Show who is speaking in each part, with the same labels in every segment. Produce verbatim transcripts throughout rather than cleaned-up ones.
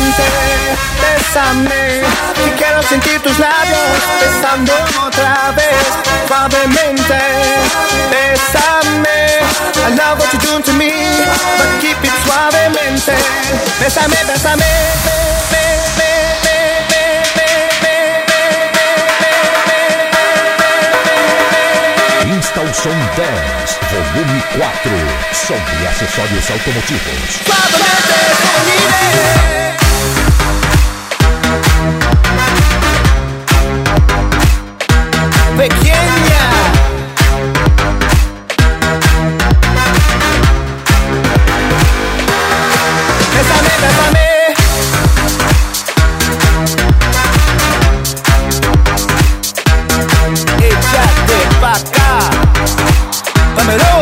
Speaker 1: suavemente, bésame, y quiero sentir tus labios besándome otra vez, suavemente, bésame. I love what you're doing to me, but keep it suavemente, bésame, bésame,
Speaker 2: Instauson dez, volume quatro, som e acessórios automotivos.
Speaker 1: Suavemente, pequeña. Bésame, bésame. Échate pa' acá. Dámelo.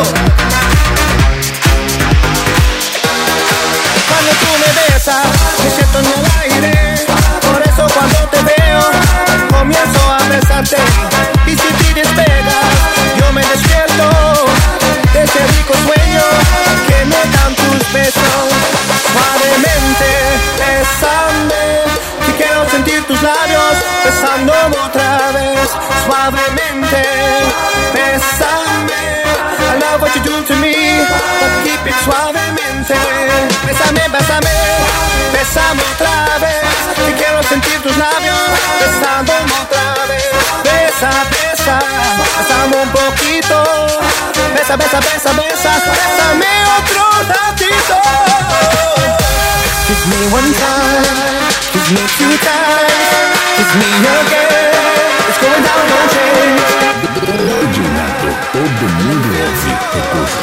Speaker 1: Cuando tú me besas, me siento en el aire. Por eso cuando te veo, comienzo a besarte. Y si te despegas, yo me despierto de ese rico sueño que me dan tus besos. Suavemente, bésame, que quiero sentir tus labios besándome otra vez. Suavemente, bésame, I love what you do to me, but keep it suavemente. Bésame, bésame, bésame otra vez, que quiero sentir tus labios besándome otra vez. Besa, besa, bésame un poquito. Besa, besa, besa, besa, bésame otro ratito. Kiss me one time, kiss me two times, kiss me again. It's going down, don't change.
Speaker 2: Todo mundo ouve, eu gosto.